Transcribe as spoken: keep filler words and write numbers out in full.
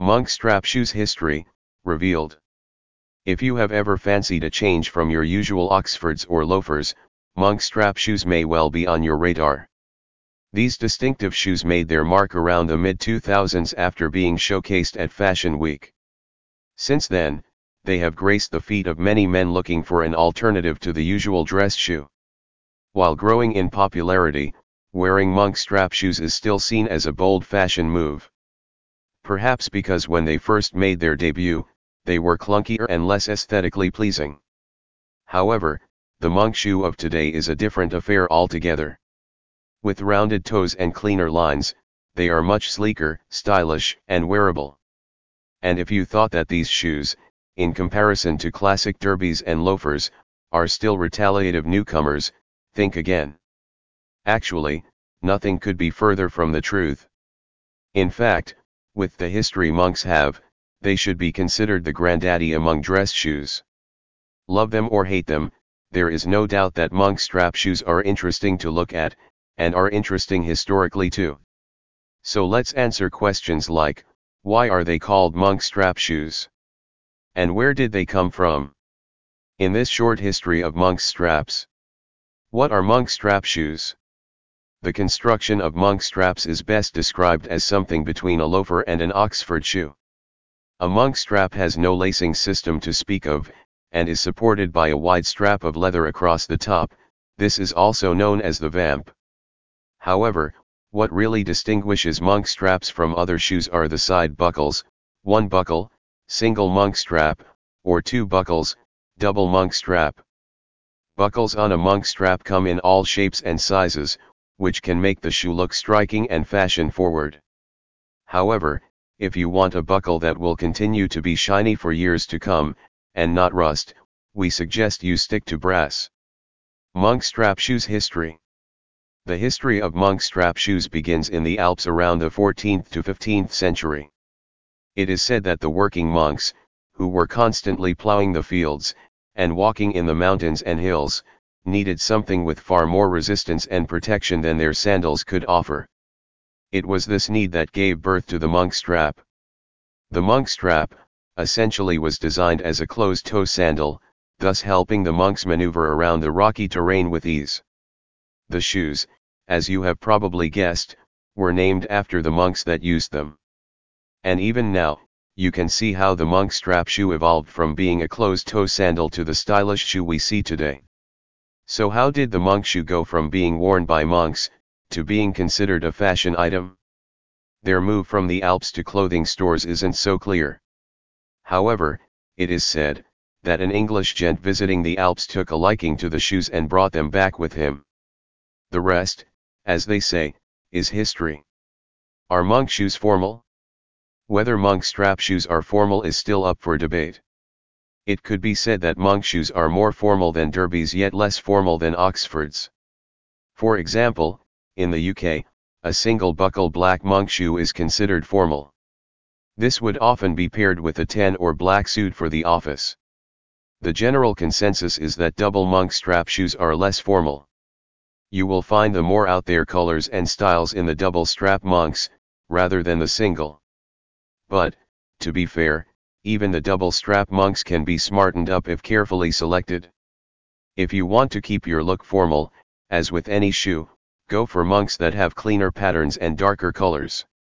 Monk strap shoes history, revealed. If you have ever fancied a change from your usual Oxfords or loafers, monk strap shoes may well be on your radar. These distinctive shoes made their mark around the mid two thousands after being showcased at Fashion Week. Since then, they have graced the feet of many men looking for an alternative to the usual dress shoe. While growing in popularity, wearing monk strap shoes is still seen as a bold fashion move. Perhaps because when they first made their debut, they were clunkier and less aesthetically pleasing. However, the monk shoe of today is a different affair altogether. With rounded toes and cleaner lines, they are much sleeker, stylish, and wearable. And if you thought that these shoes, in comparison to classic derbies and loafers, are still retaliative newcomers, think again. Actually, nothing could be further from the truth. In fact, with the history monks have, they should be considered the granddaddy among dress shoes. Love them or hate them, there is no doubt that monk strap shoes are interesting to look at, and are interesting historically too. So let's answer questions like, why are they called monk strap shoes? And where did they come from? In this short history of monk straps. What are monk strap shoes? The construction of monk straps is best described as something between a loafer and an Oxford shoe. A monk strap has no lacing system to speak of, and is supported by a wide strap of leather across the top. This is also known as the vamp. However, what really distinguishes monk straps from other shoes are the side buckles, one buckle, single monk strap, or two buckles, double monk strap. Buckles on a monk strap come in all shapes and sizes, which can make the shoe look striking and fashion-forward. However, if you want a buckle that will continue to be shiny for years to come, and not rust, we suggest you stick to brass. Monk strap shoes history. The history of monk strap shoes begins in the Alps around the fourteenth to fifteenth century. It is said that the working monks, who were constantly plowing the fields, and walking in the mountains and hills, needed something with far more resistance and protection than their sandals could offer. It was this need that gave birth to the monk strap. The monk strap, essentially was designed as a closed-toe sandal, thus helping the monks maneuver around the rocky terrain with ease. The shoes, as you have probably guessed, were named after the monks that used them. And even now, you can see how the monk strap shoe evolved from being a closed-toe sandal to the stylish shoe we see today. So how did the monk shoe go from being worn by monks, to being considered a fashion item? Their move from the Alps to clothing stores isn't so clear. However, it is said, that an English gent visiting the Alps took a liking to the shoes and brought them back with him. The rest, as they say, is history. Are monk shoes formal? Whether monk strap shoes are formal is still up for debate. It could be said that monk shoes are more formal than derbies yet less formal than Oxfords. For example, in the U K, a single buckle black monk shoe is considered formal. This would often be paired with a tan or black suit for the office. The general consensus is that double monk strap shoes are less formal. You will find the more out there colors and styles in the double strap monks, rather than the single. But, to be fair, even the double strap monks can be smartened up if carefully selected. If you want to keep your look formal, as with any shoe, go for monks that have cleaner patterns and darker colors.